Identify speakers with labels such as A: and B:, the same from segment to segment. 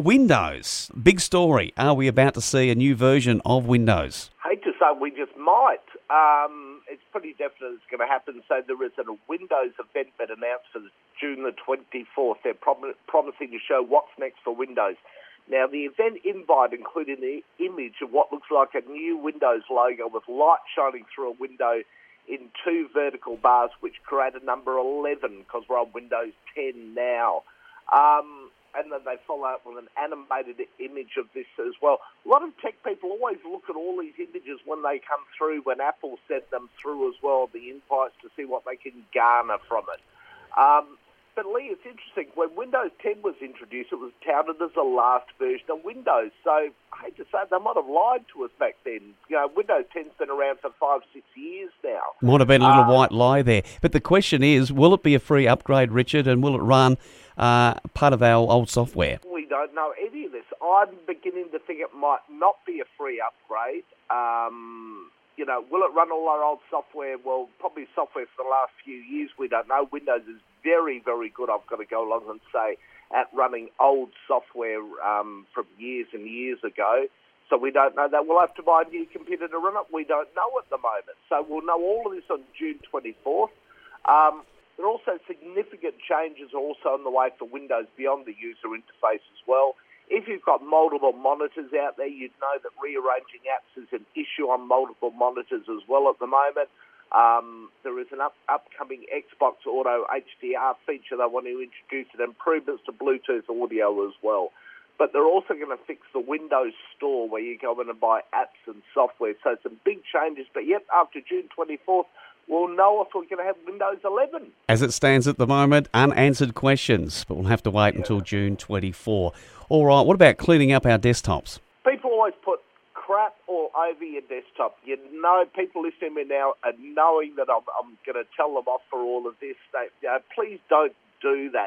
A: Windows, big story. Are we about to see a new version of Windows?
B: Hate to say we just might. It's pretty definite it's going to happen. So there is a Windows event been announced for June the 24th. They're promising to show what's next for Windows. Now, the event invite included the image of what looks like a new Windows logo with light shining through a window in two vertical bars, which create a number 11 because we're on Windows 10 now. And then they follow up with an animated image of this as well. A lot of tech people always look at all these images when they come through, when Apple sent them through as well, the invites to see what they can garner from it. But Lee, it's interesting. When Windows 10 was introduced, it was touted as the last version of Windows. So I hate to say it, they might have lied to us back then. You know, Windows 10's been around for 5-6 years now.
A: Might have been a little white lie there. But the question is, will it be a free upgrade, Richard, and will it run part of our old software?
B: We don't know any of this. I'm beginning to think it might not be a free upgrade. You know, will it run all our old software? Well, probably software for the last few years. We don't know. Windows is very, very good, I've got to go along and say, at running old software from years and years ago. So we don't know that. We'll have to buy a new computer to run it. We don't know at the moment. So we'll know all of this on June 24th. There are also significant changes also on the way for Windows beyond the user interface as well. If you've got multiple monitors out there, you'd know that rearranging apps is an issue on multiple monitors as well at the moment. There is an upcoming Xbox Auto HDR feature they want to introduce and improvements to Bluetooth audio as well. But they're also going to fix the Windows Store where you go in and buy apps and software. So some big changes. But yep, after June 24th, we'll know if we're going to have Windows 11.
A: As it stands at the moment, unanswered questions, but we'll have to wait until June 24. All right, what about cleaning up our desktops?
B: People always put crap all over your desktop. You know, people listening to me now and knowing that I'm going to tell them off for all of this, please don't do that.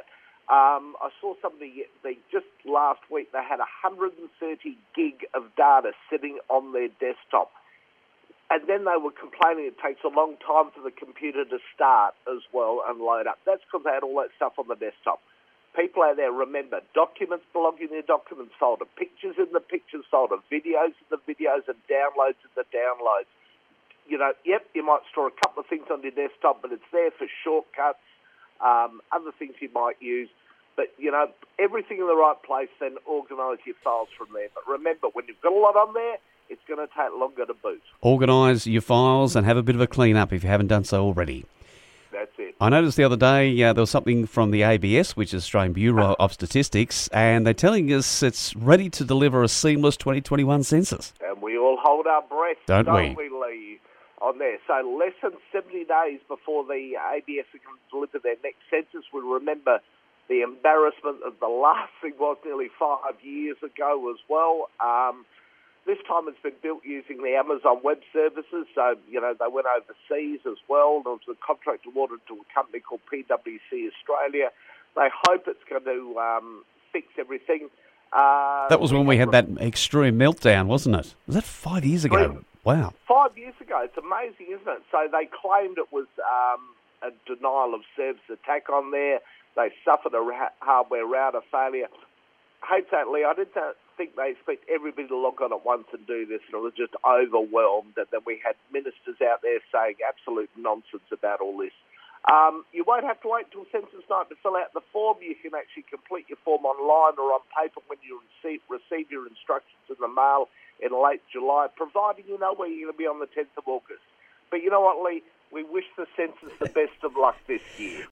B: I saw somebody, just last week, they had 130 gig of data sitting on their desktop. And then they were complaining it takes a long time for the computer to start as well and load up. That's because they had all that stuff on the desktop. People out there, remember, documents belong in their documents folder, pictures in the pictures folder, videos in the videos, and downloads in the downloads. You know, yep, you might store a couple of things on your desktop, but it's there for shortcuts, other things you might use. But, you know, everything in the right place, then organise your files from there. But remember, when you've got a lot on there, it's going to take longer to boot. Organise
A: your files and have a bit of a clean up if you haven't done so already.
B: That's it.
A: I noticed the other day there was something from the ABS, which is Australian Bureau of Statistics, and they're telling us it's ready to deliver a seamless 2021 census.
B: And we all hold our breath,
A: don't we,
B: Lee, on there. So less than 70 days before the ABS can deliver their next census, we'll remember the embarrassment of the last thing was nearly 5 years ago as well. This time it's been built using the Amazon Web Services, so, you know, they went overseas as well. There was a contract awarded to a company called PwC Australia. They hope it's going to fix everything.
A: That was when we had that extreme meltdown, wasn't it? Was that 5 years ago? Wow. 5
B: years ago. It's amazing, isn't it? So they claimed it was a denial of service attack on there. They suffered a hardware router failure. I hate that, Lee. I didn't think they expect everybody to log on at once and do this, and it was just overwhelmed. And then we had ministers out there saying absolute nonsense about all this. You won't have to wait until census night to fill out the form. You can actually complete your form online or on paper when you receive your instructions in the mail in late July, providing you know where you're going to be on the 10th of August. But you know what, Lee? We wish the census the best of luck this year.